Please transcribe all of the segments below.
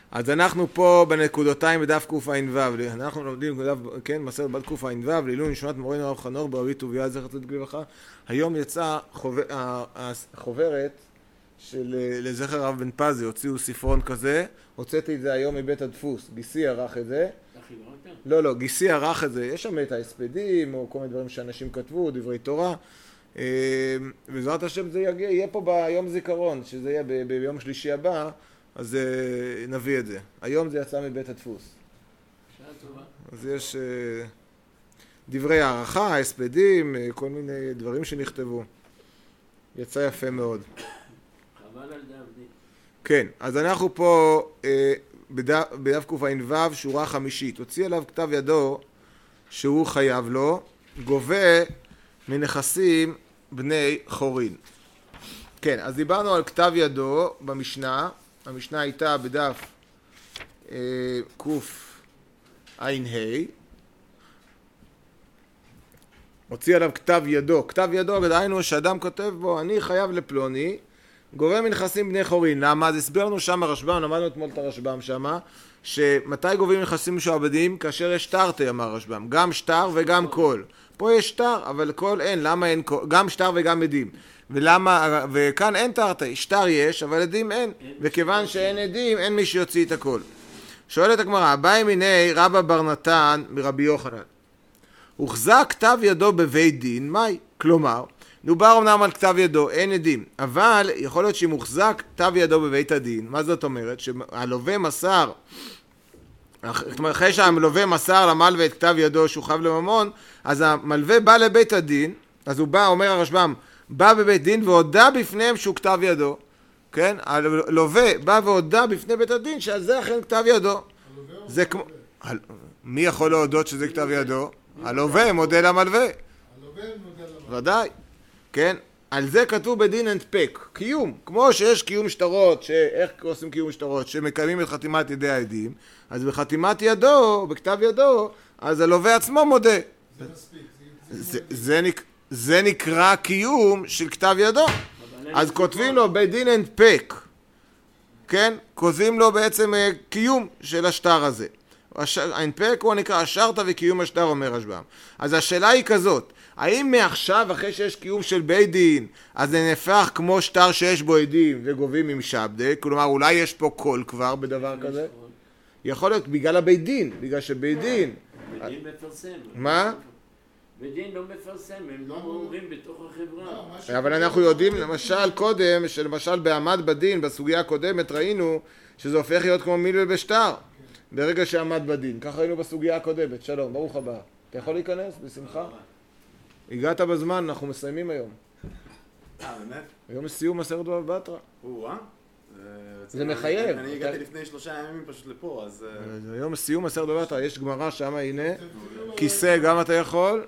אז אנחנו פה בנקודותיים בדף קע"ו, אנחנו לומדים, כן, מסכת בת קע"ו, לעילוי נשמת מורנו הרב חנוך ברבי טוביה זכר צדיק לברכה. היום יצא החוברת לזכר הרב בן פזי, הוציאו ספרון כזה, הוצאתי את זה היום מבית הדפוס, גיסי ערך את זה. לא, גיסי ערך את זה, יש שם את ההספדים או כל מיני דברים שאנשים כתבו, דברי תורה. בעזרת השם זה יהיה פה ביום זיכרון, שזה יהיה ביום שלישי הבא, אז נביא את זה. היום זה יצא מבית הדפוס. שעה טובה. אז יש דברי הערכה, הספדים, כל מיני דברים שנכתבו. יצא יפה מאוד. חבל על דעבדי. כן, אז אנחנו פה בדף קע"ו, שורה 5. הוציא עליו כתב ידו שהוא חייב לו, גובה מנכסים בני חורין. כן, אז דיברנו על כתב ידו במשנה. המשנה הייתה בדף קע"ה. הוציא עליו כתב ידו. כתב ידו, דהיינו שאדם כותב בו, אני חייב לפלוני, גובה מנכסים בני חורין. למה? אז הסברנו שם הרשב"ם, למדנו אתמול את הרשב"ם שם, שמתי גובים מנכסים משועבדים? כאשר יש תרתי, אמר הרשב"ם. גם שטר וגם קול. פה יש שטר, אבל קול אין. למה אין קול? גם שטר וגם עדים. ולמה, וכאן אין תרתי, שטר יש, אבל עדים אין. וכיוון שאין עדים, אין מי שיוציא את הכל. שואלת הגמרא, באי מיני רבא בר נתן מרבי יוחנן. הוחזק כתב ידו בבית דין, מהי? כלומר, דובר אמנם על כתב ידו, אין עדים, אבל יכול להיות שאם הוחזק כתב ידו בבית הדין, מה זאת אומרת? שהלווה מסר, אחרי שהמלווה מסר למלווה את כתב ידו שהוא חייב לממון, אז המלווה בא לבית הדין, אז הוא בא, אומר הרשב"ם, בא בבית דין והודע בפניהם שהוא כתב ידו, כן? הלווה בא והודע בפני בית הדין שעל זה אכן כתב ידו. זה כמו... מי יכול להודות שזה כתב ידו? הלווה מודה למלווה. ודאי, כן? על זה כתוב בדין הנפק, קיום. כמו שיש קיום שטרות, איך עושים קיום שטרות? שמקיימים את חתימת ידי העדים, אז בחתימת ידו, בכתב ידו, אז הלווה עצמו מודה. זה מספיק. זה נקרא קיום של כתב ידו. אז כותבים לו בדין הנפק, כן? כותבים לו בעצם קיום של השטר הזה. ההנפק הוא נקרא השטר וקיום השטר, אומר רשב"ם. אז השאלה היא כזאת, האם מעכשיו אחרי שיש קיום של בית דין, אז זה נהפך כמו שטר שיש בו עדים וגובים עם שבדק? כלומר אולי יש פה קול כבר בדבר כזה? יכול להיות בגלל הבית דין, בגלל שבית דין... בית דין מפרסם. מה? בית דין לא מפרסם, הם לא אומרים בתוך החברה. אבל אנחנו יודעים למשל קודם, שלמשל בעמד בדין, בסוגיה הקודמת ראינו שזה הופך להיות כמו מילווה בשטר. ברגע שעמד בדין, ככה ראינו בסוגיה הקודמת. שלום, ברוך הבא. אתה יכול להיכנס? בשמחה. הגעת בזמן, אנחנו מסיימים היום. באמת? היום יש סיום מסכת בבא בתרא. זה מחייב. אני הגעתי לפני 3 ימים פשוט לפה, אז... היום סיום מסכת בבא בתרא, יש גמרא שם, הנה. כיסא, גם אתה יכול.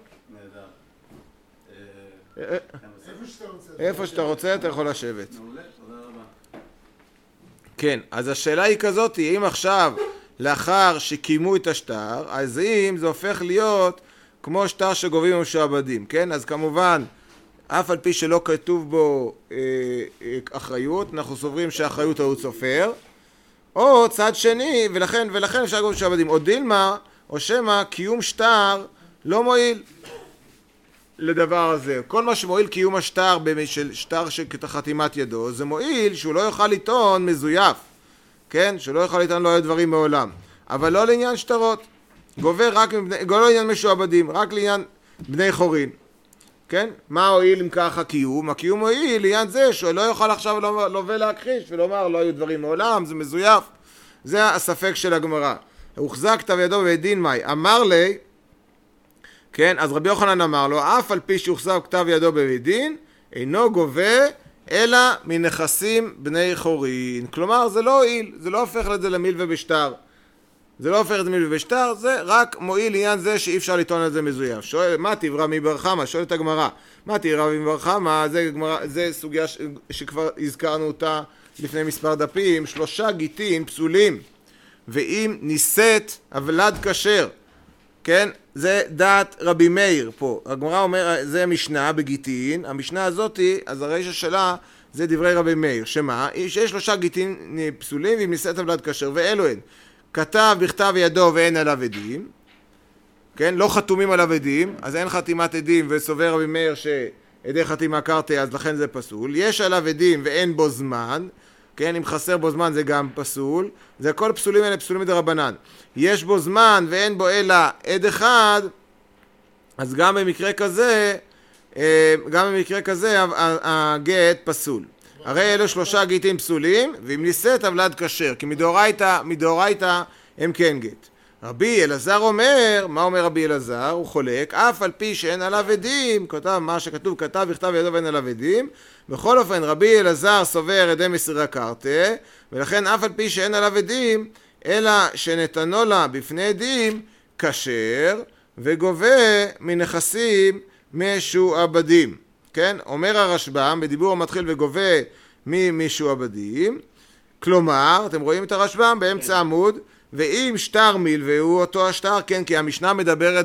נהדר. איפה שאתה רוצה, אתה יכול לשבת. מעולה, תודה רבה. כן, אז השאלה היא כזאת, אם עכשיו, לאחר שקיימו את השטר, אז אם זה הופך להיות כמו שטר שגובים ומשועבדים, כן? אז כמובן, אף על פי שלא כתוב בו אחריות, אנחנו סוברים שהאחריות הוא סופר, או צד שני, ולכן אפשר לגוב משועבדים. או דילמה, או שמה, קיום שטר לא מועיל לדבר הזה. כל מה שמועיל קיום השטר של שטר שחתימת ידו, זה מועיל שהוא לא יוכל לטעון מזויף, כן? שהוא לא יוכל לטעון לא היו דברים מעולם. אבל לא לעניין שטרות. גובה רק, לא לעניין משועבדים, רק לעניין בני חורין. כן? מה הועיל אם ככה קיום? הקיום הועיל לעניין זה שהוא לא יוכל עכשיו לווה להכחיש ולומר לא היו דברים מעולם, זה מזויף. זה הספק של הגמרא. הוחזק כתב ידו בבית דין מאי. אמר לי, כן, אז רבי יוחנן אמר לו, אף על פי שהוחזק כתב ידו בבית דין, אינו גובה אלא מנכסים בני חורין. כלומר, זה לא הועיל, זה לא הופך את זה למילווה בשטר. זה לא הופך את זה מילווה בשטר, זה רק מועיל לעניין זה שאי אפשר לטעון על זה מזויף. שואל, מה תברא מבר חמא? שואלת הגמרא. מה תברא מבר חמא? זה סוגיה שכבר הזכרנו אותה לפני מספר דפים. 3 גיטין פסולים, ואם ניסית הוולד כשר, כן? זה דעת רבי מאיר פה. הגמרא אומר, זה משנה בגיטין. המשנה הזאת, אז הרישא שלה זה דברי רבי מאיר, שמה? שיש 3 גיטין פסולים ואם נישאת ולד כשר, ואלו הן, כתב בכתב ידו ואין עליו עדים, כן? לא חתומים עליו עדים, אז אין חתימת עדים, וסובר רבי מאיר שעדי חתימה קרתי, אז לכן זה פסול. יש עליו עדים ואין בו זמן, כן? אם חסר בו זמן זה גם פסול. זה כל פסולים האלה פסולים מדרבנן. יש בו זמן ואין בו אלא עד אחד, אז גם במקרה כזה הגט פסול. הרי אלו 3 גיטים פסולים, ואם נישאת ולד כשר, כי מדאורייתא הם כן גט. רבי אלעזר אומר, מה אומר רבי אלעזר? הוא חולק, אף על פי שאין עליו עדים, כתב מה שכתוב, כתב בכתב ידו ואין עליו עדים, בכל אופן רבי אלעזר סובר עדי מסירה קרתה, ולכן אף על פי שאין עליו עדים, אלא שנתנו לה בפני עדים, כשר, וגובה מנכסים משועבדים. כן? אומר הרשב"ם, בדיבור המתחיל וגובה ממשועבדים, כלומר, אתם רואים את הרשב"ם באמצע עמוד, ואם שטר מלווהו אותו השטר, כן, כי המשנה מדברת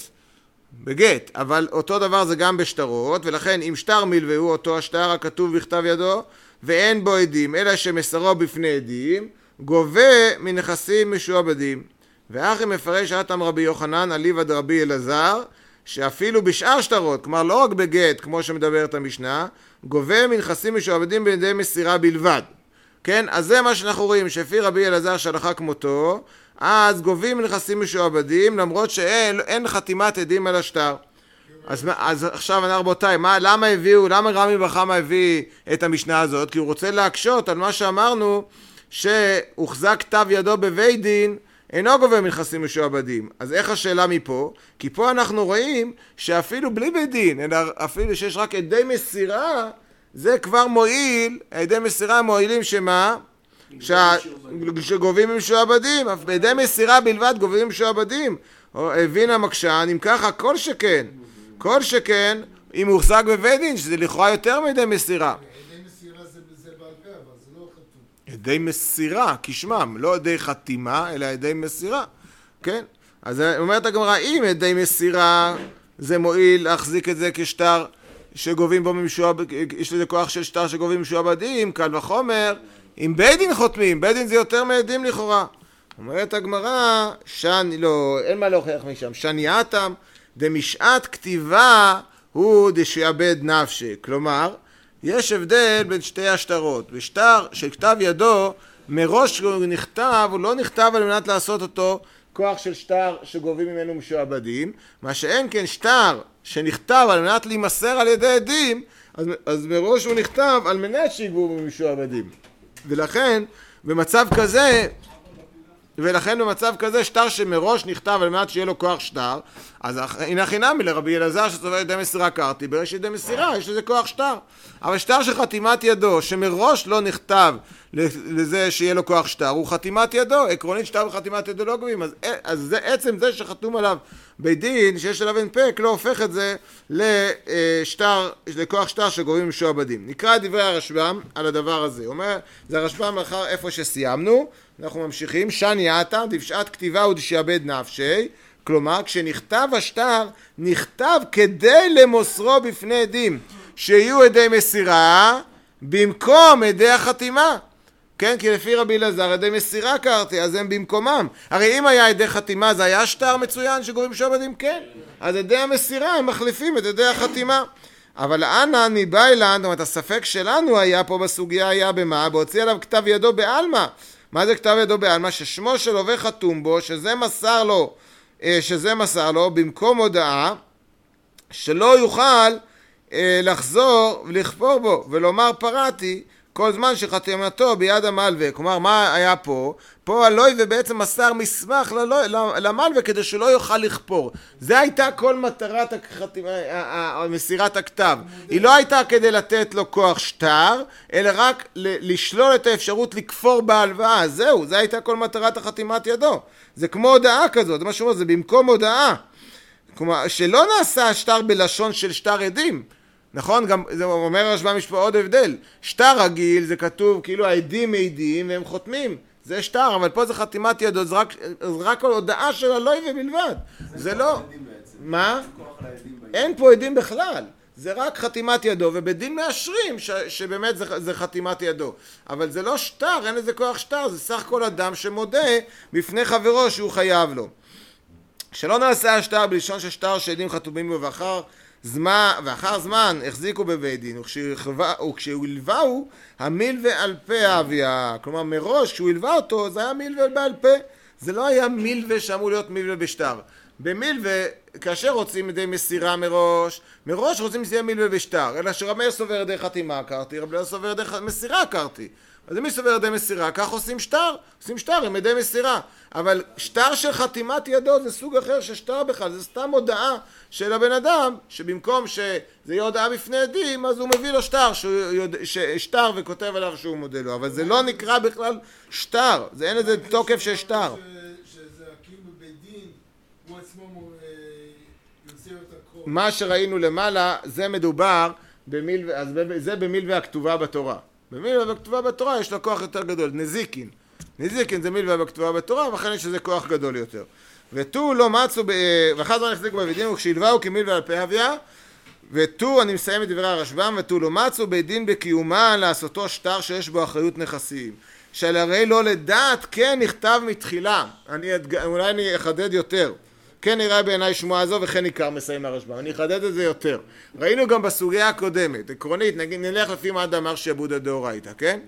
בגט, אבל אותו דבר זה גם בשטרות, ולכן אם שטר מלווהו אותו השטר הכתוב בכתב ידו, ואין בו עדים, אלא שמסרו בפני עדים, גובה מנכסים משועבדים. ואחי מפרש אתם רבי יוחנן אליבא דרבי אלעזר, שאפילו בשאר שטרות, כלומר לא רק בגט, כמו שמדברת המשנה, גובה מנכסים משועבדים בידי מסירה בלבד. כן? אז זה מה שאנחנו רואים, שלפי רבי אלעזר שהלכה כמותו, אז גובים מנכסים משועבדים, למרות שאין חתימת עדים על השטר. אז עכשיו רבותיי, למה רמי בר חמא הביא את המשנה הזאת? כי הוא רוצה להקשות על מה שאמרנו, שהוחזק כתב ידו בבית דין, אינו גובה מנכסים משועבדים. אז איך השאלה מפה? כי פה אנחנו רואים שאפילו בלי בית דין, אלא אפילו שיש רק עדי מסירה, זה כבר מועיל, עדי מסירה מועילים שמה? שגובים משועבדים, עדי מסירה בלבד גובים משועבדים. הבין המקשן, אם ככה כל שכן, אם הוחזק בבית דין, שזה לכאורה יותר מעדי מסירה. עדי מסירה זה בעל פה, אבל זה לא חתום. עדי מסירה, כשמם, לא עדי חתימה, אלא עדי מסירה, כן? אז אומרת הגמרא, אם עדי מסירה זה מועיל להחזיק את זה כשטר שגובים בו יש לזה כוח של שטר שגובים משועבדים, קל וחומר, אם בית דין חותמים, בית דין זה יותר מעדים לכאורה. אומרת הגמרא, אין מה להוכיח משם, שנייתם דמשעת כתיבה הוא דשעבד נפשי. כלומר, יש הבדל בין שתי השטרות. בשטר של כתב ידו, מראש הוא נכתב, הוא לא נכתב על מנת לעשות אותו כוח של שטר שגובים ממנו משועבדים, מה שאין כן שטר שנכתב על מנת להימסר על ידי עדים, אז מראש הוא נכתב על מנת שיגבו משועבדים. ולכן במצב כזה שטר שמראש נכתב על מנת שיהיה לו כוח שטר, אז הנה חינמי לרבי אלעזר שסובר עדי מסירה קרתי, בראש עדי מסירה יש לזה כוח שטר. אבל שטר של חתימת ידו שמראש לא נכתב לזה שיהיה לו כוח שטר, הוא חתימת ידו, עקרונית שטר וחתימת ידו לא גובים, אז זה עצם זה שחתום עליו בית דין שיש עליו הנפק לא הופך את זה לכוח שטר שגובים משועבדים. נקרא את דברי הרשב"ם על הדבר הזה. אומר, זה הרשב"ם אחר איפה שסיימנו, אנחנו ממשיכים, שנייתם דבשעת כתיבה הוא דשעבד נפשי, כלומר כשנכתב השטר נכתב כדי למוסרו בפני עדים שיהיו עדי מסירה במקום עדי החתימה, כן? כי לפי רבי אלעזר עדי מסירה קרתי, אז הם במקומם. הרי אם היה עדי חתימה זה היה שטר מצוין שגובים משועבדים, כן, אז עדי המסירה הם מחליפים את עדי החתימה. אבל אנא ניבאילן, זאת אומרת הספק שלנו היה פה בסוגיה היה במה? בהוציא עליו כתב ידו בעלמא. מה זה כתב ידו בעלמא? ששמו של לווה חתום בו, שזה מסר לו במקום הודעה שלא יוכל לחזור ולכפור בו ולומר פרעתי כל זמן שחתימתו ביד המלווה. כלומר, מה היה פה? פה הלווה בעצם מסר מסמך למלווה כדי שלא יוכל לכפור. זה הייתה כל מטרת מסירת הכתב. היא לא הייתה כדי לתת לו כוח שטר, אלא רק לשלול את האפשרות לכפור בהלוואה. זהו, זה הייתה כל מטרת החתימת ידו. זה כמו הודעה כזאת, זה מה שאומר, זה במקום הודעה. כלומר, שלא נעשה שטר בלשון של שטר עדים. נכון? גם זה אומר הרשב"ם יש פה עוד הבדל. שטר רגיל זה כתוב כאילו העדים מעידים והם חותמים. זה שטר, אבל פה זה חתימת ידו, זה רק הודעה של הלווה בלבד. זה לא... מה? אין פה עדים בכלל. זה רק חתימת ידו, ובדין מאשרים שבאמת זה חתימת ידו. אבל זה לא שטר, אין לזה כוח שטר, זה סך כל אדם שמודה בפני חברו שהוא חייב לו. שלא נעשה השטר בלשון ששטר שעדים חתומים בו ואחר זמן החזיקו בבית דין, וכשהוא הלווהו המילווה על פה האביה. כלומר מראש כשהוא הלווה אותו זה היה מילווה בעל פה, זה לא היה מילווה שאמור להיות מילווה בשטר. במילווה כאשר רוצים ידי מסירה מראש רוצים מסירה מילווה בשטר, אלא שרבי מאיר סובר ידי חתימה הכרתי, רבי מאיר סובר ידי מסירה הכרתי. אז אם סובר ידי מסירה, כך עושים שטר עם ידי מסירה. אבל שטר של חתימת ידו זה סוג אחר של שטר בכלל, זה סתם הודעה של הבן אדם, שבמקום שזה יהיה הודעה בפני עדים, אז הוא מביא לו שטר וכותב עליו שהוא מודה לו, אבל זה לא נקרא בכלל שטר, זה אין איזה תוקף של שטר. שזה כאילו בבית דין, הוא עצמו יוצא את הכל. מה שראינו למעלה, זה מדובר במילווה, אז זה במילווה הכתובה בתורה. במילווה הכתובה בתורה יש לו כוח יותר גדול, נזיקין זה מילווה בכתובה בתורה, וכן יש לזה כוח גדול יותר. ותו לא מצאו, ואחר זמן החזיקו בבית דין, וכשהלווהו כמילווה על פה אביה, ותו, אני מסיים את דברי הרשב"ם, ותו לא מצאו בית דין בקיומה לעשותו שטר שיש בו אחריות נכסים. שהרי לא לדעת כן נכתב מתחילה. אולי אני אחדד יותר. כן נראה בעיניי שמועה זו וכן ניכר מסיים הרשב"ם. אני אחדד את זה יותר. ראינו גם בסוגיה הקודמת, עקרונית, נלך לפי מה אמר שיעבוד הדאורייתא, כן?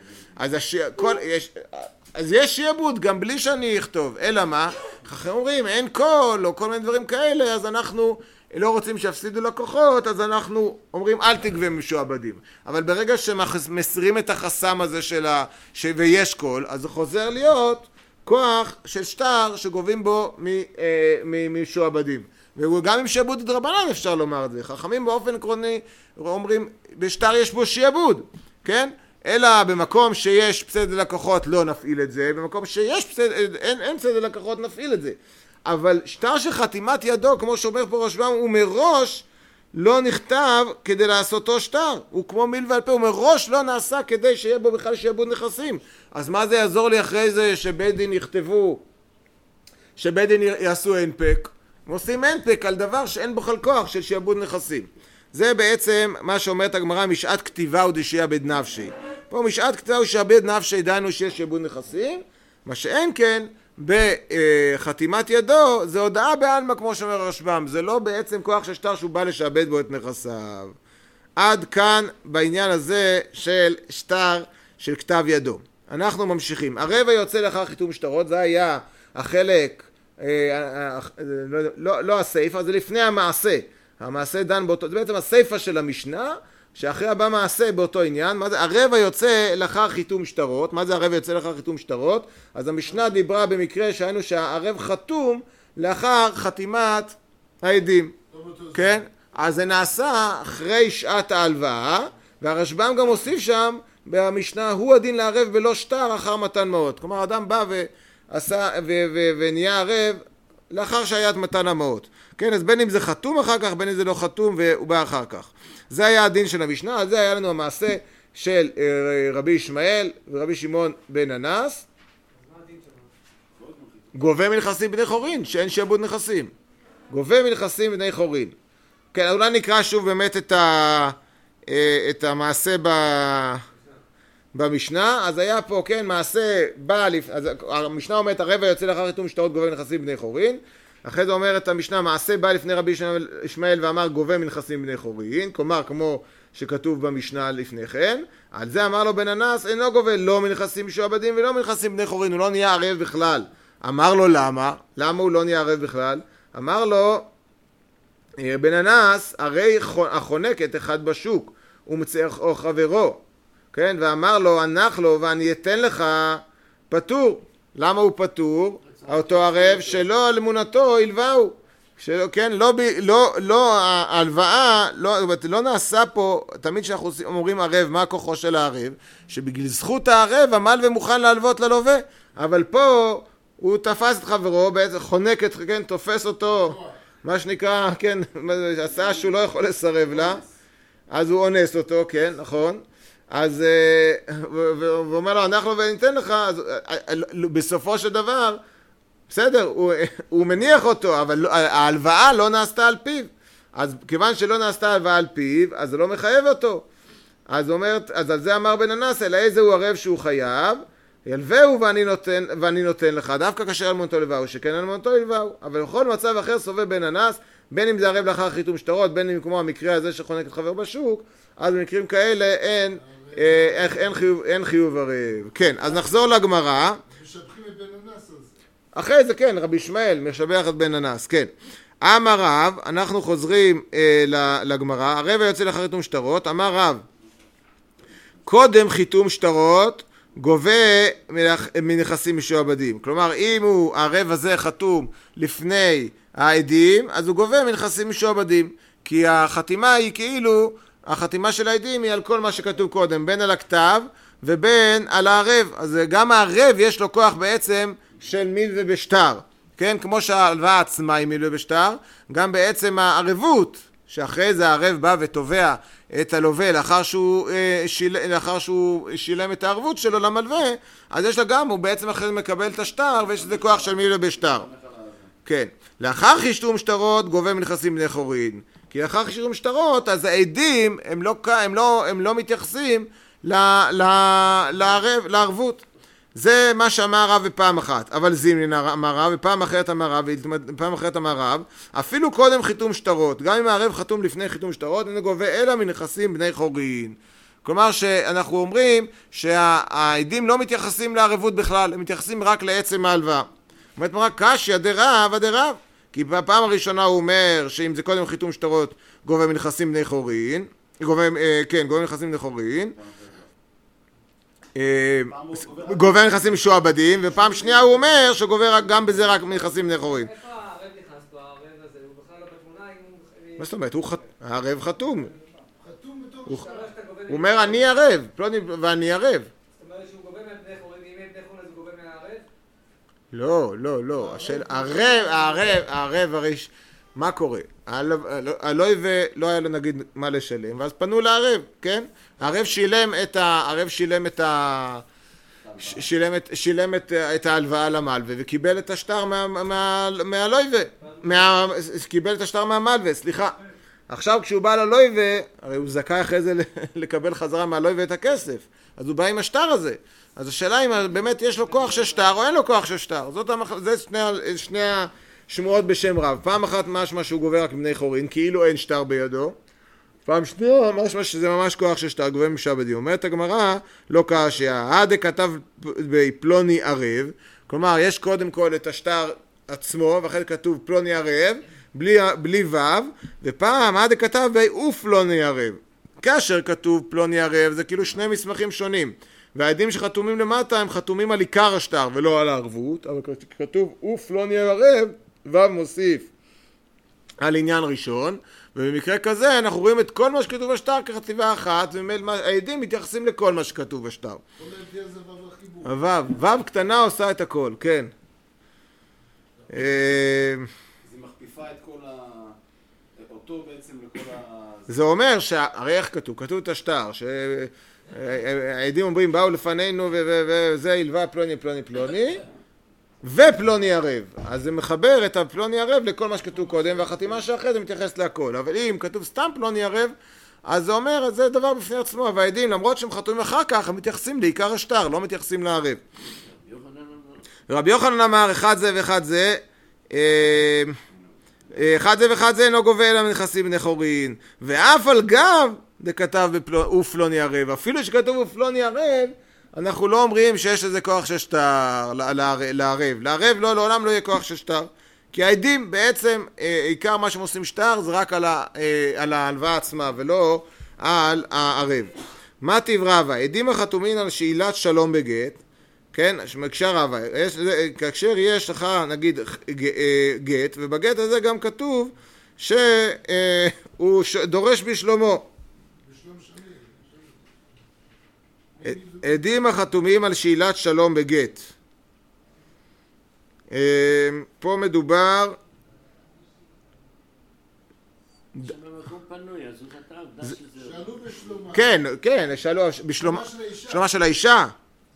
אז יש שיעבוד גם בלי שאני אכתוב, אלא מה? חכמים אומרים, אין קול או כל מיני דברים כאלה, אז אנחנו לא רוצים שיפסידו לקוחות, אז אנחנו אומרים אל תגבה משועבדים. אבל ברגע שמסירים את החסם הזה ויש קול, אז זה חוזר להיות כוח של שטר שגובים בו משועבדים. וגם עם שיעבוד דרבנן אפשר לומר את זה. חכמים באופן עקרוני אומרים, בשטר יש בו שיעבוד, כן? אלא במקום שיש פסד ללקוחות לא נפעיל את זה, במקום שיש אין פסד ללקוחות נפעיל את זה. אבל שטר של חתימת ידו, כמו שאומר פה רשב"ם, הוא מראש לא נכתב כדי לעשותו שטר. הוא כמו מילווה על פה, הוא מראש לא נעשה כדי שיהיה בו בכלל שיעבוד נכסים. אז מה זה יעזור לי אחרי זה שבית דין יכתבו, שבית דין יעשו הנפק? הם עושים הנפק על דבר שאין בו כוח של שיעבוד נכסים. זה בעצם מה שאומרת הגמרא, משעת כתיבה ודשעבד נפשי. פה משעת כתיבה ודשעבד נפשי, דהיינו שיש שיעבוד נכסים, מה שאין כן בחתימת ידו זה הודעה בעלמא כמו שאומר הרשב"ם, זה לא בעצם כוח של שטר שהוא בא לשעבד בו את נכסיו. עד כאן בעניין הזה של שטר של כתב ידו. אנחנו ממשיכים. הרבע יוצא לאחר חיתום שטרות, זה היה החלק, לא הסייפה, זה לפני המעשה. המעשה דן באותו, זה בעצם הסייפה של המשנה, שאחרי הבא מעשה באותו עניין. מה זה? הרבע יוצא לאחר חיתום שטרות. מה זה הרבע יוצא לאחר חיתום שטרות? אז המשנה דיברה במקרה שהיינו שהערב חתום לאחר חתימת העדים. כן? אז זה נעשה אחרי שעת ההלוואה, והרשב"ם גם הוסיף שם במשנה, הוא הדין לערב בלא שטר אחר מתן מעות. כלומר, אדם בא ועשה ונהיה ערב לאחר שהיה את מתן המעות. כן, אז בין אם זה חתום אחר כך, בין אם זה לא חתום והוא בא אחר כך. זה היה הדין של המשנה, אז זה היה לנו המעשה של רבי ישמעאל ורבי שמעון בן אנס. גובה מנכסים בני חורין, שאין שיעבוד נכסים. גובה מנכסים בני חורין. כן, אולי נקרא שוב באמת את המעשה במשנה. אז היה פה, כן, מעשה בא, אז המשנה אומרת, הרבע יוצא לאחר חיתום שטרות גובה מנכסים בני חורין. אחרי זה אומרת המשנה, מעשה בא לפני רבי ישמעאל ואמר גובה מנכסים בני חורין, כלומר כמו שכתוב במשנה לפני כן. על זה אמר לו בן אנס, אינו גובה לא מנכסים משועבדים ולא מנכסים בני חורין, הוא לא נהיה ערב בכלל. אמר לו למה? למה הוא לא נהיה ערב בכלל? אמר לו בן אנס, הרי החונקת אחד בשוק או חברו, כן? ואמר לו, הנח לו ואני אתן לך פטור. למה הוא פטור? אותו ערב שלא על אמונתו הלווהו. כן, לא ההלוואה, לא נעשה פה, תמיד שאנחנו אומרים ערב, מה כוחו של הערב? שבגלל זכות הערב עמל ומוכן להלוות ללווה. אבל פה הוא תפס את חברו, בעצם חונק את, כן, תופס אותו, מה שנקרא, כן, עשה שהוא לא יכול לסרב לה, אז הוא אונס אותו, כן, נכון. אז הוא אומר לו, אנחנו וניתן לך, אז בסופו של דבר, בסדר, הוא מניח אותו, אבל ההלוואה לא נעשתה על פיו. אז כיוון שלא נעשתה הלוואה על פיו, אז זה לא מחייב אותו. אז על זה אמר בן הנס, אלא איזה הוא ערב שהוא חייב, ילווהו ואני נותן לך, דווקא כאשר אלמונתו לוואו, שכן אלמונתו לוואו. אבל בכל מצב אחר סובב בן הנס, בין אם זה ערב לאחר חיתום שטרות, בין אם כמו המקרה הזה שחונק את חבר בשוק, אז במקרים כאלה אין חיוב ערב. כן, אז נחזור לגמרא. משבחים את בן הנס הזה. אחרי זה כן, רבי ישמעאל משבח את בן הנס, כן. אמר רב, אנחנו חוזרים לגמרא, ערב היוצא לאחר חיתום שטרות, אמר רב, קודם חיתום שטרות, גובה מנכסים משועבדים. כלומר, אם הערב הזה חתום לפני העדים, אז הוא גובה מנכסים משועבדים. כי החתימה היא כאילו, החתימה של העדים היא על כל מה שכתוב קודם, בין על הכתב ובין על הערב. אז גם הערב יש לו כוח בעצם של מילווה בשטר. כן? כמו שההלוואה עצמה היא מילווה בשטר, גם בעצם הערבות, שאחרי זה הערב בא ותובע את הלווה לאחר שהוא שילם את הערבות שלו למלווה, אז יש לה גם, הוא בעצם אחרי זה מקבל את השטר, ויש לזה כוח של מילווה בשטר. כן. לאחר חיתום שטרות גובה מנכסים בני חורין. כי לאחר חיתום שטרות, אז העדים הם לא מתייחסים לערבות. זה מה שאמר רב בפעם אחת, אבל זימנין אמר רב, ופעם אחרת אמר רב, אפילו קודם חיתום שטרות, גם אם הערב חתום לפני חיתום שטרות, אין גובה אלא מנכסים בני חורין. כלומר שאנחנו אומרים שהעדים לא מתייחסים לערבות בכלל, הם מתייחסים רק לעצם ההלוואה. אומרת מראה קשיא דרב דרב, כי בפעם הראשונה הוא אומר שאם זה קודם חיתום שטרות גובה מנכסים בני חורין, גובה מנכסים בני חורין, גובה נכסים משועבדים, ופעם שנייה הוא אומר שגובה גם בזה רק מנכסים בני חורין. איפה הערב נכנס פה? הערב הזה, הוא בכלל לא בתמונה? מה זאת אומרת? הערב חתום. חתום בתור הוא אומר אני ערב, ואני ערב. זאת אומרת שהוא גובה מבני חורין, ואם אין בני חורין אז הוא גובה מהערב? לא. הערב הרי, מה קורה? הלווה לא היה לו נגיד מה לשלם, ואז פנו לערב, כן? הערב שילם את ההלוואה למלווה וקיבל את השטר מהלווה, קיבל את השטר מהמלווה, סליחה. עכשיו כשהוא בא ללווה, הרי הוא זכאי אחרי זה לקבל חזרה מהלווה את הכסף, אז הוא בא עם השטר הזה. אז השאלה אם באמת יש לו כוח של שטר או אין לו כוח של שטר. זה שני שמועות בשם רב. פעם אחת משמע שהוא גובה רק בני חורין, כאילו אין שטר בידו. פעם שנייה משמע שזה ממש כוח של שטר, גובה משעבדים. אומרת הגמרא, לא קשיא, עד כתב בפלוני ערב, כלומר יש קודם כל את השטר עצמו, ואחרי כתוב פלוני ערב, בלי וו, ופעם עד כתב ופלוני ערב. כאשר כתוב פלוני ערב, זה כאילו שני מסמכים שונים. והעדים שחתומים למטה הם חתומים על עיקר השטר ולא על הערבות, אבל כתוב ופלוני ערב, וו מוסיף על עניין ראשון, ובמקרה כזה אנחנו רואים את כל מה שכתוב בשטר כחטיבה אחת, והעדים מתייחסים לכל מה שכתוב בשטר. וו קטנה עושה את הכל, כן. אז היא מכפיפה את כל אותו בעצם לכל זה אומר שהרי איך כתוב? כתוב את השטר, העדים אומרים באו לפנינו וזה הלווה פלוני ופלוני ערב, אז זה מחבר את הפלוני ערב לכל מה שכתוב קודם, והחתימה שאחרי זה מתייחס להכל. אבל אם כתוב סתם פלוני ערב, אז זה אומר, זה דבר בפני עצמו, והעדים למרות שהם חתומים אחר כך הם מתייחסים לעיקר השטר, לא מתייחסים לערב. רבי יוחנן אמר אחד זה ואחד זה, אחד זה ואחד זה אינו גובה אלא מנכסים בני חורין, ואף על גב דכתב ופלוני ערב, אפילו שכתוב ופלוני ערב, אנחנו לא אומרים שיש איזה כוח של שטר לערב. לערב לא, לעולם לא יהיה כוח של שטר, כי העדים בעצם, עיקר מה שהם עושים שטר זה רק על ההלוואה עצמה ולא על הערב. מה טיב רבא? עדים החתומים על שאילת שלום בגט, כן? שמקשר רבא, כאשר יש לך נגיד גט, ובגט הזה גם כתוב שהוא דורש בשלומו. עדים החתומים על שאילת שלום בגט. פה מדובר במקום פנוי, אז הוא כתב, שאלו בשלומה. כן, שאלו בשלומה של האישה.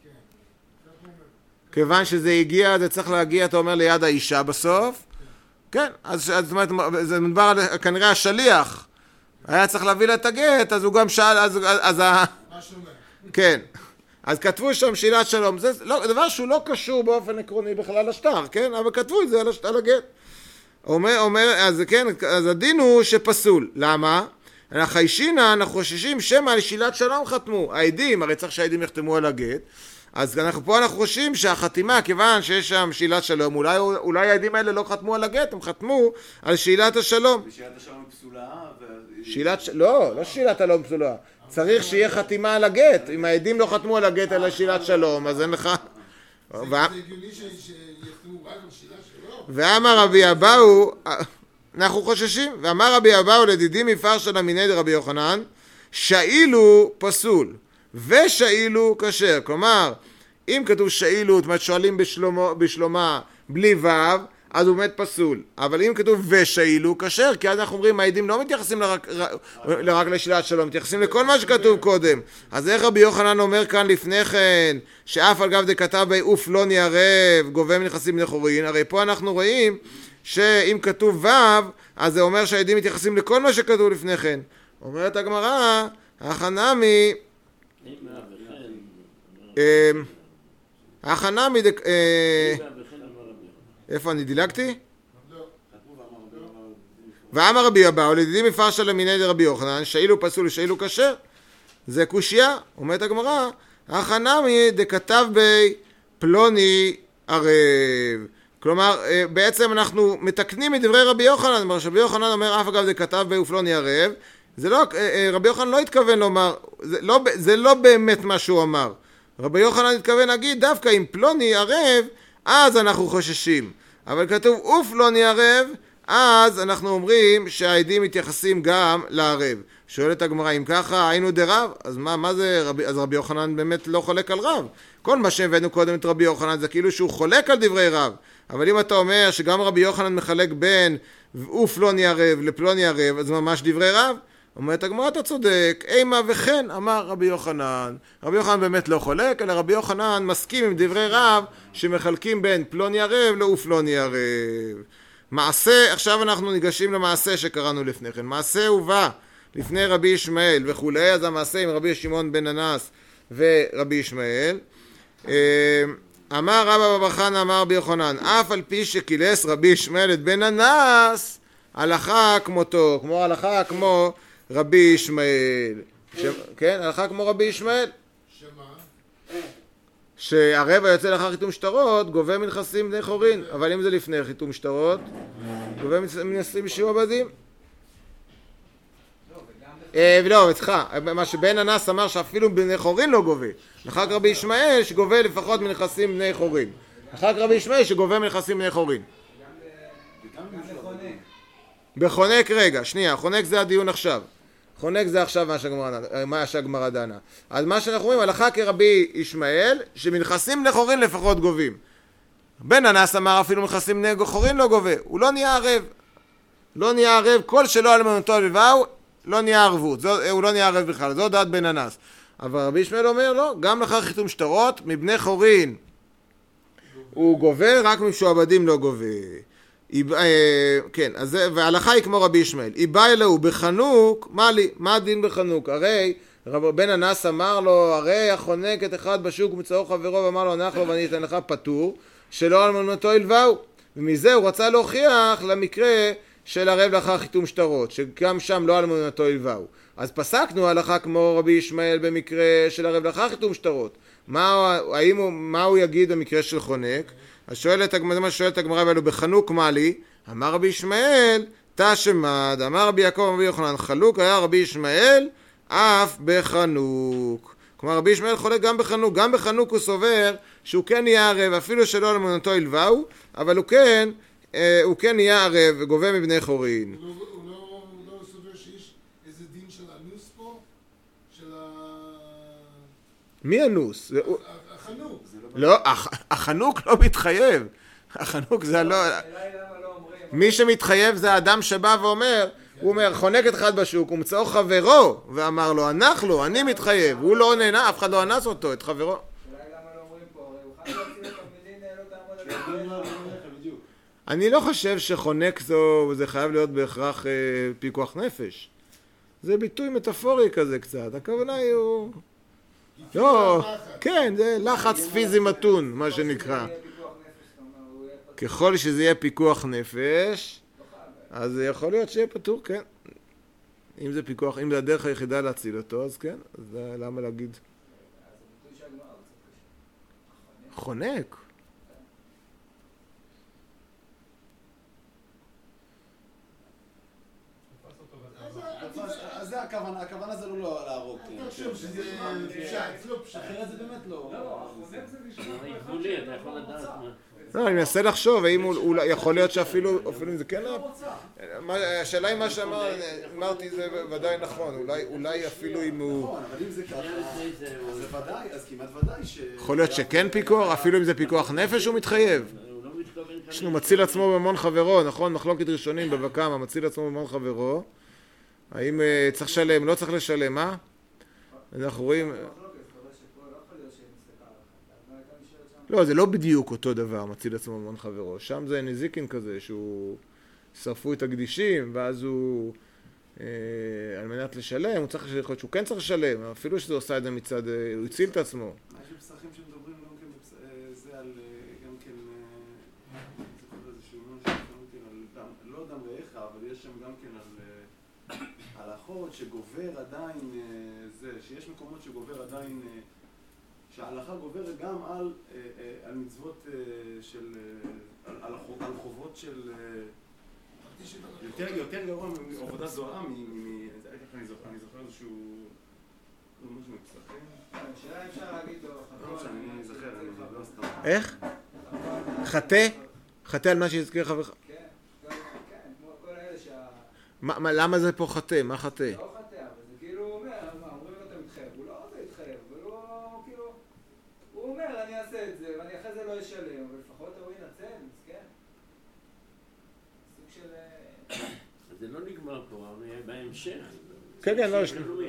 כיוון שזה הגיע, זה צריך להגיע, אתה אומר, ליד האישה בסוף. כן, אז זאת אומרת, זה מדבר על כנראה השליח. היה צריך להביא לה את הגט, אז הוא גם שאל, אז מה שאומר. כן. אז כתבו שם שלילת שלום. זה דבר שהוא לא קשור באופן עקרוני בכלל לשטר, כן? אבל כתבו את זה על הגט. אז כן, אז הדין הוא שפסול. למה? החיישינה, אנחנו חוששים שמא על שלילת שלום חתמו. העדים, הרי צריך שהעדים יחתמו על הגט. אז פה אנחנו חושבים שהחתימה, כיוון שיש שם שלילת שלום, אולי העדים האלה לא חתמו על הגט, הם חתמו על שלילת השלום. ושלילת השלום היא פסולה? לא שלילת השלום פסולה. צריך שיהיה חתימה על הגט. אם העדים לא חתמו על הגט על שלילת שלום, אז אין לך... זה הגיוני שיחתמו רק על שלילת שלום. ואמר רבי אבאו, אנחנו חוששים, ואמר רבי אבאו לדידים מפרשא למיני דרבי יוחנן, שאילו פסול. ושאילו כשר, כלומר, אם כתוב שאילו, זאת אומרת שואלים בשלומה בלי ו', אז הוא באמת פסול. אבל אם כתוב ושאילו כשר, כי אז אנחנו אומרים, העדים לא מתייחסים רק לשאלת שלום, מתייחסים לכל מה שכתוב קודם. אז איך רבי יוחנן אומר כאן לפני כן, שאף על גב דכתב בי אוף לא ניערב, גובה מנכסים בני חורין, הרי פה אנחנו רואים שאם כתוב ו', אז זה אומר שהעדים מתייחסים לכל מה שכתוב לפני כן. אומרת הגמרא, החנמי, החנמי, איפה אני דילגתי? ואמר רבי אבאו לדידים מפרשא למיני דרבי יוחנן, שאילו פסול ושאילו כשר, זה קושיה. אומרת הגמרא, החנמי דכתב בי פלוני ערב. כלומר, בעצם אנחנו מתקנים את דברי רבי יוחנן. רבי יוחנן אומר, אף אגב דכתב בי ופלוני ערב. זה לא, רבי יוחנן לא התכוון לומר, זה לא באמת מה שהוא אמר. רבי יוחנן התכוון להגיד, דווקא אם פלוני ערב, אז אנחנו חוששים. אבל כתוב אוף פלוני ערב, אז אנחנו אומרים שהעדים מתייחסים גם לערב. שואלת הגמרא, אם ככה היינו דרב, אז מה זה, אז רבי יוחנן באמת לא חולק על רב. כל מה שהבאנו קודם את רבי יוחנן זה כאילו שהוא חולק על דברי רב. אבל אם אתה אומר שגם רבי יוחנן מחלק בין אוף פלוני ערב לפלוני ערב, אז ממש דברי רב. אומרת הגמרא, אתה צודק, אימה וכן אמר רבי יוחנן. רבי יוחנן באמת לא חולק, אלא רבי יוחנן מסכים עם דברי רב שמחלקים בין פלוני ערב ופלוני ערב. מעשה, עכשיו אנחנו ניגשים למעשה שקראנו לפני כן. מעשה הובא לפני רבי ישמעאל וכולי, אז המעשה עם רבי שמעון בן אנס ורבי ישמעאל. אמר רבא בר חנא אמר רבי יוחנן, אף על פי שקילס רבי ישמעאל את בן אנס, הלכה כמותו, כמו הלכה כמו רבי ישמעאל. כן, הלכה כמו רבי ישמעאל. שמה? שהרבע יוצא לאחר חיתום שטרות, גובה מנכסים בני חורין. אבל אם זה לפני חיתום שטרות, גובה מנכסים בשיעור עבדים. לא, סליחה, מה שבן אנס אמר שאפילו בני חורין לא גובה. אחר כך רבי ישמעאל שגובה לפחות מנכסים בני חורין. אחר כך רבי ישמעאל שגובה מנכסים בני חורין. בחונק, רגע, שנייה, חונק זה הדיון עכשיו. חונק זה עכשיו מה שהגמרא דנה. אז מה שאנחנו רואים, הלכה כרבי ישמעאל, שמנכסים בני חורין לפחות גובים. בן אנס אמר אפילו מנכסים בני חורין לא גובה. הוא לא נהיה ערב. לא נהיה ערב, כל שלא אלמנתו לבאו, לא נהיה ערבות. הוא לא נהיה ערב בכלל, זו דעת בן אנס. אבל רבי ישמעאל אומר לא, גם לאחר חיתום שטרות, מבני חורין הוא גובה, רק משועבדים לא גובה. כן, אז וההלכה היא כמו רבי ישמעאל. היא באה אלוהו בחנוק, מה הדין בחנוק? הרי בן אנס אמר לו, הרי החונק את אחד בשוק ומצאו חברו ואמר לו, הנח לו ואני אתן לך פטור, שלא אלמנתו ילבאו. ומזה הוא רצה להוכיח למקרה של ערב לאחר חיתום שטרות, שגם שם לא אלמנתו ילבאו. אז פסקנו הלכה כמו רבי ישמעאל במקרה של ערב לאחר חיתום שטרות. מה הוא יגיד במקרה של חונק? אז שואלת הגמרא ואלו בחנוק מה לי? אמר רבי ישמעאל תשמד, אמר רבי יעקב רבי יוחנן, חלוק היה רבי ישמעאל אף בחנוק. כלומר רבי ישמעאל חולק גם בחנוק. גם בחנוק הוא סובר שהוא כן יהיה ערב אפילו שלא אלמנתו ילבאו, אבל הוא כן יהיה ערב וגובה מבני חורין. הוא לא סובר שיש איזה דין של אנוס פה? מי אנוס? החנוק. לא, החנוק לא מתחייב. החנוק זה לא... מי שמתחייב זה האדם שבא ואומר, הוא אומר, חונק את אחד בשוק, הוא מצאו חברו, ואמר לו, אני מתחייב. הוא לא נהנה, אף אחד לא אנס אותו, את חברו. אני לא חושב שחונק זה חייב להיות בהכרח פיקוח נפש. זה ביטוי מטאפורי כזה קצת. הכוונה היא הוא... לא, כן, זה לחץ פיזי מתון, מה שנקרא. ככל שזה יהיה פיקוח נפש, אז זה יכול להיות שיהיה פטור, כן. אם זה פיקוח, אם זה הדרך היחידה להציל אותו, אז כן. אז למה להגיד? חונק. אז זה הכוונה זה לא להרוג. אתה חושב שזה פשט, לא פשט. אחרת זה באמת לא... לא, החונק זה נשמע... עיגולי, אתה יכול לדעת מה. לא, אני מנסה לחשוב, האם הוא יכול להיות שאפילו זה כן... השאלה היא מה שאמרתי זה ודאי נכון, אולי אפילו אם הוא... נכון, אבל אם זה ככה, זה ודאי, אז כמעט ודאי ש... יכול להיות שכן פיקוח, אפילו אם זה פיקוח נפש הוא מתחייב. יש לנו מציל עצמו במון חברו, נכון? מחלוקת ראשונים בבקמה, מציל עצמו במון חברו. האם צריך לשלם, לא צריך לשלם, מה? אנחנו רואים... לא, זה לא בדיוק אותו דבר, מציל עצמו במון חברו. שם זה נזיקין כזה, שהוא שרפו את הקדישים, ואז הוא, על מנת לשלם, הוא צריך לשלם, שהוא כן צריך לשלם, אפילו שזה עושה את זה מצד, הוא הציל את עצמו. יש פסחים שמדברים גם כן, זה על, גם כן, זה קורה איזשהו נון שחנותי על, לא דם רעך, אבל יש שם גם כן על הלכות שגובר עדיין, שיש מקומות שגובר עדיין, שההלכה גוברת גם על מצוות של, על חובות של, יותר גרוע מעבודה זוהה אני זוכר איזשהו, משהו מפסחים. השאלה אפשר להגיד לו, לא משנה, אני זוכר, אני לא סתם. איך? חטא? חטא על מה שהזכיר חברך? כן, כמו כל אלה שה... למה זה פה חטא? מה חטא? לא חטא, אבל זה כאילו הוא אומר, אומרים לו אתה מתחייב, הוא לא רוצה להתחייב, אבל הוא כאילו, הוא אומר אני אעשה את זה ואני אחרי זה לא אשלם, אבל לפחות הוא ינצל, מסכן. סוג של... זה לא נגמר פה, בהמשך. כן, לא,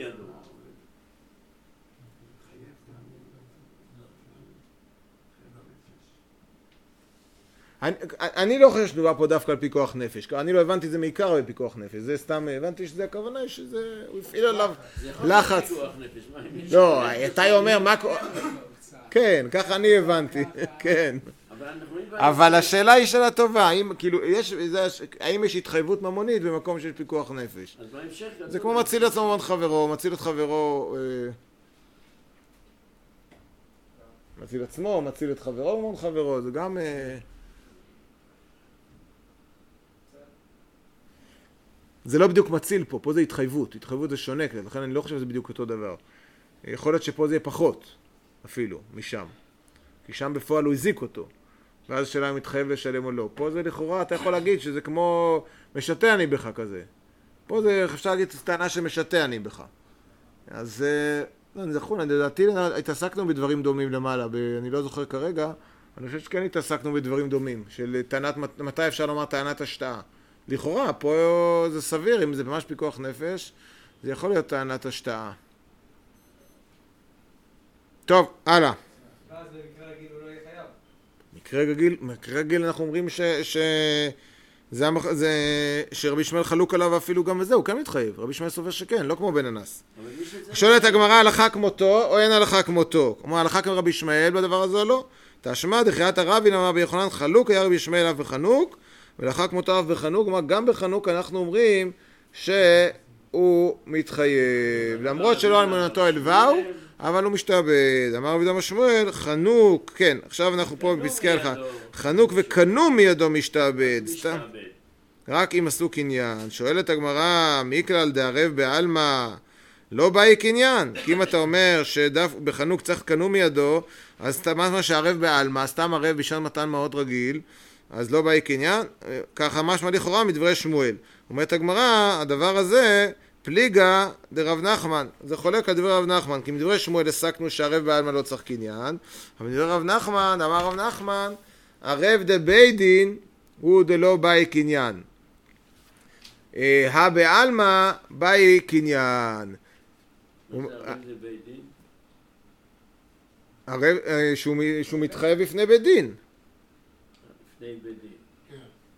אני לא חושב שדובר פה דווקא על פיקוח נפש, אני לא הבנתי את זה מעיקר בפיקוח נפש, זה סתם הבנתי שזה הכוונה, הוא הפעיל עליו לחץ. לא, אתה אומר מה... כן, ככה אני הבנתי, כן. אבל השאלה היא שאלה טובה, האם יש התחייבות ממונית במקום שיש פיקוח נפש? זה כמו מציל עצמו ממון חברו, מציל את חברו... מציל עצמו, מציל את חברו ממון חברו, זה גם... זה לא בדיוק מציל פה, פה זה התחייבות, התחייבות זה שונה, לכן אני לא חושב שזה בדיוק אותו דבר. יכול להיות שפה זה יהיה פחות, אפילו, משם. כי שם בפועל הוא הזיק אותו. ואז השאלה אם מתחייב לשלם או לא. פה זה לכאורה, אתה יכול להגיד שזה כמו משתה אני בך כזה. פה זה, אפשר להגיד, טענה שמשתה אני בך. אז, לא, נכון, לדעתי התעסקנו בדברים דומים למעלה, אני לא זוכר כרגע, אני חושב שכן התעסקנו בדברים דומים, של טענת, מתי אפשר לומר טענת השתאה. לכאורה, פה זה סביר, אם זה ממש פיקוח נפש, זה יכול להיות טענת השתאה. טוב, הלאה. ואז במקרה רגיל הוא לא יהיה חייב. מקרה רגיל אנחנו אומרים שרבי ישמעאל חלוק עליו אפילו גם בזה, הוא כן מתחייב. רבי ישמעאל סובר שכן, לא כמו בן אנס. שואלת הגמרא הלכה כמותו או אין הלכה כמותו? כלומר, הלכה כרבי ישמעאל בדבר הזה או לא? תשמע דחיית הרבין אמר רבי יוחנן חלוק היה רבי ישמעאל אף בחנוק, ולאחר כמותו אף בחנוק, כלומר גם בחנוק אנחנו אומרים שהוא מתחייב, למרות שלא אלמנתו אלוהו, אבל הוא משתעבד. אמר רבי דמה שמואל, חנוק, כן, עכשיו אנחנו פה בפסקי הלכה, חנוק וקנו מידו משתעבד, סתם, רק אם עשו קניין. שואלת הגמרא, מי כלל דערב בעלמא, לא באי קניין, כי אם אתה אומר שבחנוק צריך קנו מידו, אז אתה משמע שערב בעלמא, סתם ערב בשעת מתן מאוד רגיל, אז לא באי קניין, ככה משמע לכאורה מדברי שמואל. אומרת הגמרא, הדבר הזה פליגה דרב נחמן, זה חולק על דברי רב נחמן, כי מדברי שמואל הסקנו שערב בעלמא לא צריך קניין, אבל מדברי רב נחמן, אמר רב נחמן, ערב דבית דין הוא דלא באי קניין. בעלמא באי קניין. ערב שהוא מתחייב בפני בית דין. לפני בית דין.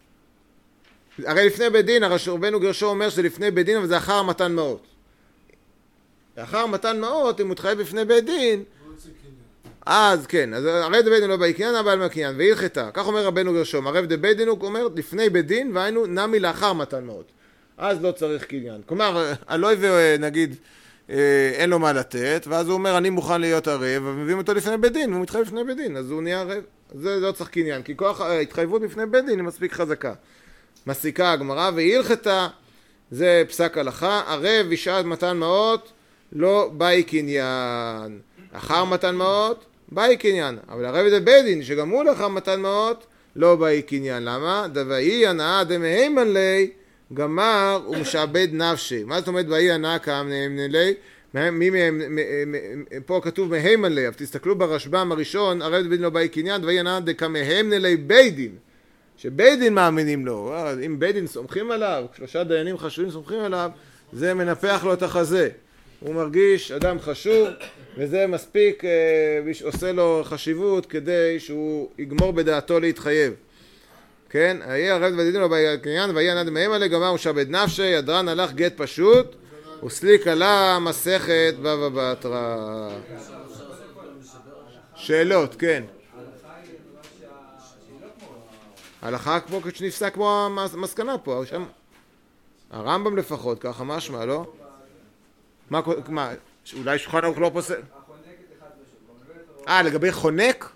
הרי לפני בית דין, רבנו גרשו אומר שזה לפני בית דין, אבל זה אחר מתן מעות. לאחר מתן מעות, אם הוא מתחייב בפני בית דין, אז כן, אז ערב דבית דין לא באי קניין, אבל מהקניין, והלכתה. כך אומר רבנו גרשום, ערב דבית דין הוא אומר לפני בית דין, והיינו נמי לאחר מתן מעות. אז לא צריך קניין. כלומר, אלוי ונגיד, אין לו מה לתת, ואז הוא אומר, אני מוכן להיות ערב, ומביאים אותו לפני בית דין, והוא מתחייב לפני בית דין, אז הוא נהיה ערב. זה לא צריך קניין, כי כוח ההתחייבות לפני בית דין היא מספיק חזקה. מסיקה הגמרא, והלכתה, זה פסק הלכה, ערב בשעת מתן מעות, לא באי קניין. אחר מתן מעות, באי קניין. אבל ערב דבית דין, שגם הוא לאחר מתן מעות, לא באי קניין. למה? דבאי הנאה דמהימן לי, גמר ומשעבד נפשי. מה זאת אומרת באי הנאה כמהימן לי? פה כתוב מהימן לי, אבל תסתכלו ברשב"ם הראשון, ערב דבית דין לא באי קניין, דבאי הנאה דכמהימן לי בית דין. שבית דין מאמינים לו. אם בית דין סומכים עליו, 3 דיינים חשובים סומכים עליו, זה מנפח לו את החזה. הוא מרגיש אדם חשוב, וזה מספיק, עושה לו חשיבות כדי שהוא יגמור בדעתו להתחייב. כן? היה ערב דבית דין לא באי קניין, והיה הנאה דמהימן לי, גמר ומשעבד נפשי, הדרן הלך גט פשוט, וסליק עלה מסכת בבא בתרא. שאלות, כן. ההלכה כמו שנפסק כמו המסקנה פה, הרמב"ם לפחות, ככה משמע, לא? מה, אולי שולחן ערוך לא פוסק? לגבי חונק?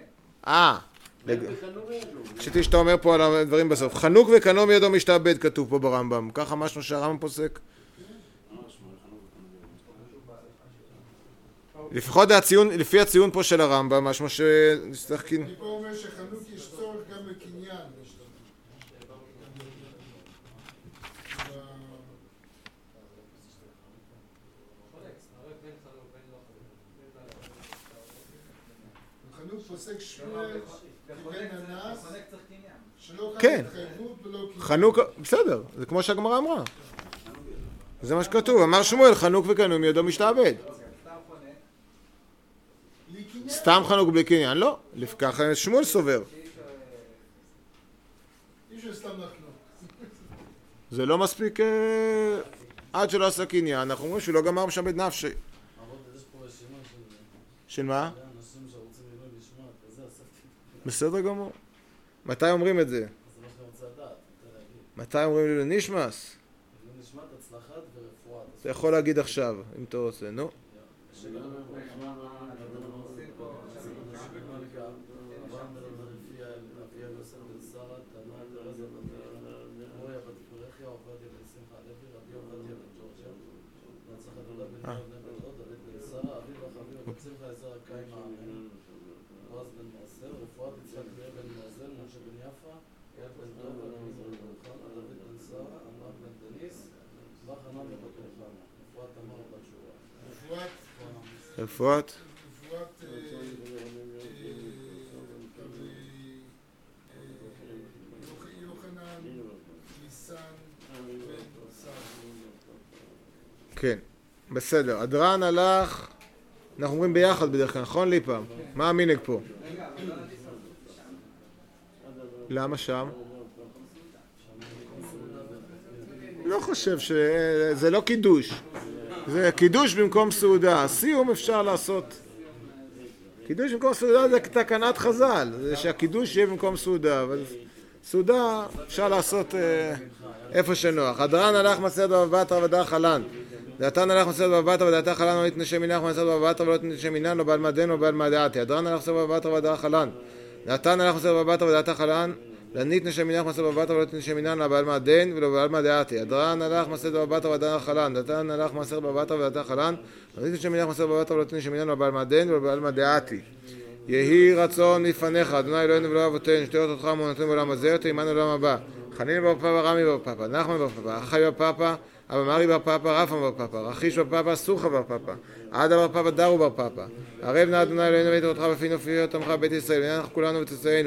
חשבתי שאתה אומר פה על הדברים בסוף. חנוק וקנו מידו משתעבד כתוב פה ברמב"ם, ככה משהו שהרמב"ם פוסק? לפחות לפי הציון פה של הרמב"ם, משהו שנסתחקים. אני פה אומר שחנוק יש צורך גם בקניין. חנוק פוסק שמואל כבן אנס, שלא חנוק התחייבות ולא קניין. חנוק, בסדר, זה כמו שהגמרא אמרה. זה מה שכתוב, אמר שמואל, חנוק וקנו מידו משתעבד. סתם חנוק בלי קניין, לא. ככה שמואל סובר. זה לא מספיק עד שלא עשה קניין, אנחנו אומרים שהוא לא גמר משעבד נפשי. של מה? בסדר גמור. מתי אומרים את זה? מתי אומרים לי לנשמס? אתה יכול להגיד עכשיו, אם אתה רוצה, נו. רפואת? כן, בסדר. הדרן הלך, אנחנו אומרים ביחד בדרך כלל, נכון לי פעם? מה המנהג פה? למה שם? לא חושב שזה לא קידוש. זה קידוש במקום סעודה. סיום אפשר לעשות. קידוש במקום סעודה זה תקנת חז"ל. זה שהקידוש יהיה במקום סעודה. אבל סעודה אפשר לעשות איפה שנוח. הדרן הלך מסעד בבא בתרא ודרך חלן. דעתן הלך מסעד בבא בתרא ודעתה חלן לא נתנשם מנך מסעד בבא בתרא ולא נתנשם מנן לא בעל מדין או בעל מדעתי. הדרן הלך מסעד בבא בתרא ודרך חלן. דעתן הלך מסעד בבא בתרא ודעתה חלן לנית נשם מנך מסעד בבא בתרא ולא נתנשם מנן לא בעל מדין ולא בעל מדעתי. הדרן הלך מסעד בבא בתרא ודרך חלן. דעתן הלך מסעד בבא בתרא ודעתה חלן לנית נשם מנך מסעד בבא בתרא ולא נתנשם מנן לא בעל מדין ולא בעל מדעתי. יהי רצון מלפניך, אדוני אלוהינו ואלוהי אבותינו, שתהיה אותך ומונתנו בעולם הזה, ותימנו לעולם הבא. חנין בר פפא, רמי בר פפא, נחמן בר פפא, אחי בר פפא, אבא מרי בר פפא, רפא בר פפא, רכיש בר פפא, סוכה בר פפא, עדה בר פפא, דרו בר פפא. ערב נא אדוני אלוהינו ואת אותך בפי נופיות עמך בית ישראל, ונח כולנו ותצאנו.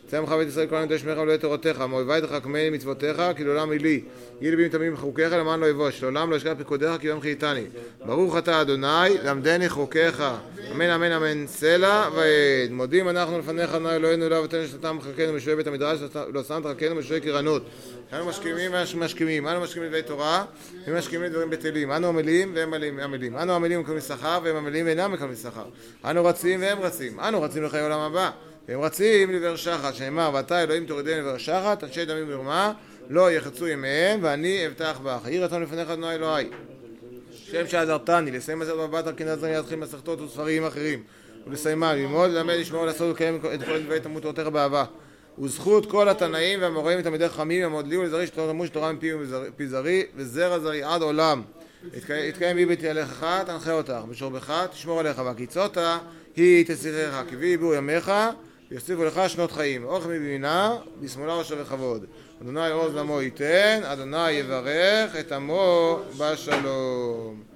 צא עמך בית ישראל כל העם שמך ולא תורתך, מאויבי תחכמני מצוותיך, כי לעולם היא לי. יהי ליבי תמים חוקיך למען לא יבוש, לעולם לא אשכח פקודיך כי יום חייתני. ברוך אתה אדוני, למדני חוקיך. אמן אמן אמן סלע ועד. מודים אנחנו לפניך אדוני אלוהינו אליו ותן שנתם חלקנו משועי בית המדרש, לא שמת חלקנו משועי קרנות. אנו משכימים ומשכימים, אנו משכימים לדברי תורה, והם משכימים לדברים בטלים. אנו עמלים והם עמלים. אנו עמלים ומקבלים שכר והם עמלים ואינם מקבלים שכר. אנו רצים והם רצים. אנו רצים לחיי עולם הבא. והם רצים לבאר שחת, שנאמר, ואתה אלוהים תורידני לבאר שחת, אנשי דמים ומרמה, לא יחצו ימיהם, ואני אבטח בך. יהי רצון לפניך אדוני אלוהי. שם שעזרתני, לסיים מסכת בבא בתר כנז אני להתחיל מסכתות וספרים אחרים, ולסיימה, ללמוד, ללמד, לשמור, לעשות ולקיים את כל דברי תלמוד תורתך באהבה. וזכות כל התנאים והאמוראים ותלמידי חכמים והמודלי ולזרי שתלמוד שתורה מפי ומפי זרי, וזרע זרי עד עולם. יתקיים בי ביתי עליך, תנחה אותך, בשורבך תשמור עליך, והקיצותה היא תשיחך, כי בי יבואו ימיך, יוסיפו לך שנות חיים, אורך מבינה, בשמאלה ראשו וכבוד. אדוני עוז לעמו ייתן, אדוני יברך את עמו בשלום.